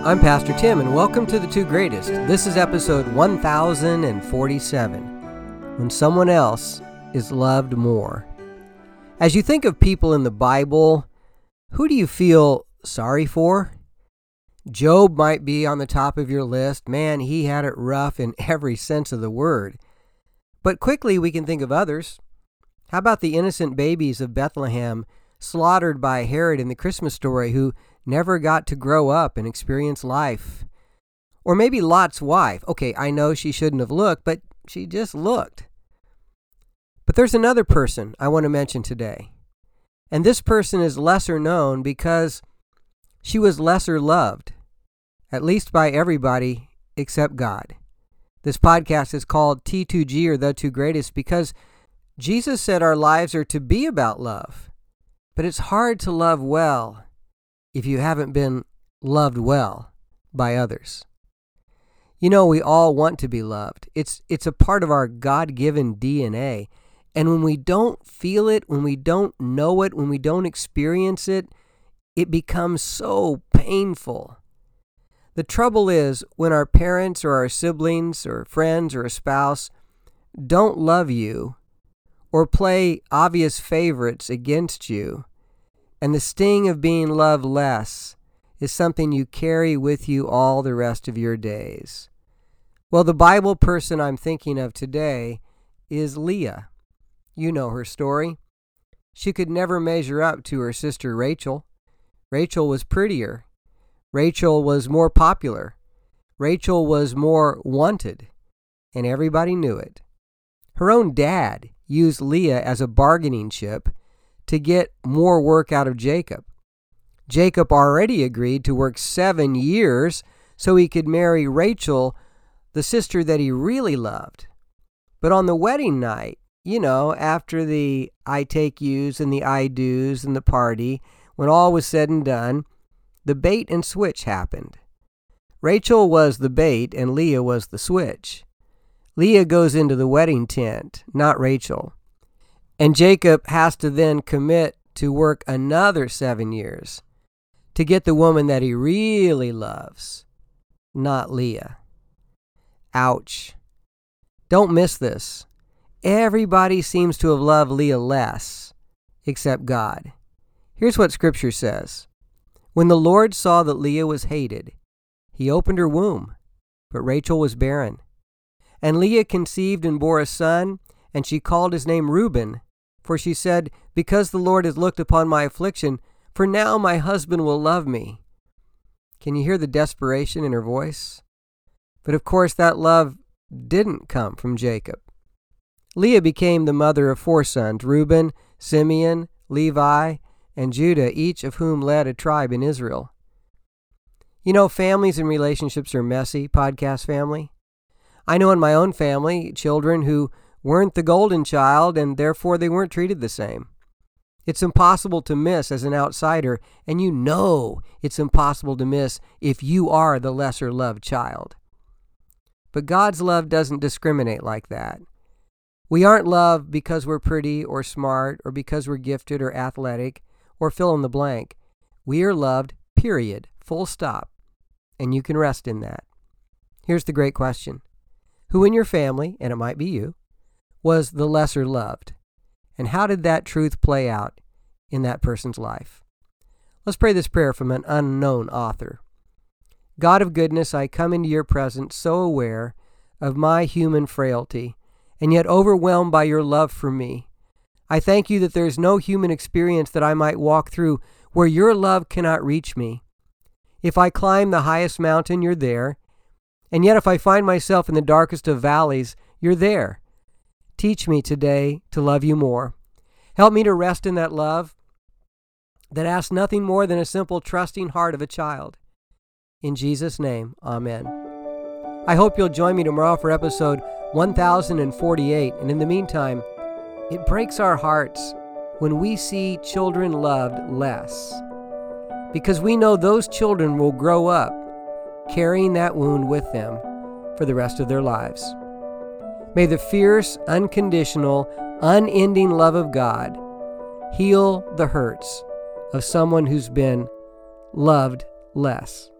I'm Pastor Tim, and welcome to The Two Greatest. This is episode 1047, When Someone Else is Loved More. As you think of people in the Bible, who do you feel sorry for? Job might be on the top of your list. Man, he had it rough in every sense of the word. But quickly we can think of others. How about the innocent babies of Bethlehem slaughtered by Herod in the Christmas story who never got to grow up and experience life? Or maybe Lot's wife. Okay, I know she shouldn't have looked, but she just looked. But there's another person I want to mention today. And this person is lesser known because she was lesser loved, at least by everybody except God. This podcast is called T2G, or The Two Greatest, because Jesus said our lives are to be about love. But it's hard to love well if you haven't been loved well by others. You know, we all want to be loved. It's a part of our God-given DNA. And when we don't feel it, when we don't know it, when we don't experience it, it becomes so painful. The trouble is when our parents or our siblings or friends or a spouse don't love you or play obvious favorites against you, and the sting of being loved less is something you carry with you all the rest of your days. Well, the Bible person I'm thinking of today is Leah. You know her story. She could never measure up to her sister Rachel. Rachel was prettier. Rachel was more popular. Rachel was more wanted, and everybody knew it. Her own dad used Leah as a bargaining chip to get more work out of Jacob. Jacob already agreed to work 7 years so he could marry Rachel, the sister that he really loved. But on the wedding night, you know, after the I take yous and the I do's and the party, when all was said and done, the bait and switch happened. Rachel was the bait and Leah was the switch. Leah goes into the wedding tent, not Rachel. And Jacob has to then commit to work another 7 years to get the woman that he really loves, not Leah. Ouch. Don't miss this. Everybody seems to have loved Leah less, except God. Here's what Scripture says. When the Lord saw that Leah was hated, he opened her womb, but Rachel was barren. And Leah conceived and bore a son, and she called his name Reuben, for she said, because the Lord has looked upon my affliction, for now my husband will love me. Can you hear the desperation in her voice? But of course that love didn't come from Jacob. Leah became the mother of 4 sons, Reuben, Simeon, Levi, and Judah, each of whom led a tribe in Israel. You know, families and relationships are messy, podcast family. I know in my own family, children who weren't the golden child, and therefore they weren't treated the same. It's impossible to miss as an outsider, and you know it's impossible to miss if you are the lesser loved child. But God's love doesn't discriminate like that. We aren't loved because we're pretty or smart or because we're gifted or athletic or fill in the blank. We are loved, period, full stop. And you can rest in that. Here's the great question. Who in your family, and it might be you, was the lesser loved? And how did that truth play out in that person's life? Let's pray this prayer from an unknown author. God of goodness, I come into your presence so aware of my human frailty, and yet overwhelmed by your love for me. I thank you that there is no human experience that I might walk through where your love cannot reach me. If I climb the highest mountain, you're there. And yet if I find myself in the darkest of valleys, you're there. Teach me today to love you more. Help me to rest in that love that asks nothing more than a simple, trusting heart of a child. In Jesus' name, amen. I hope you'll join me tomorrow for episode 1048. And in the meantime, it breaks our hearts when we see children loved less, because we know those children will grow up carrying that wound with them for the rest of their lives. May the fierce, unconditional, unending love of God heal the hurts of someone who's been loved less.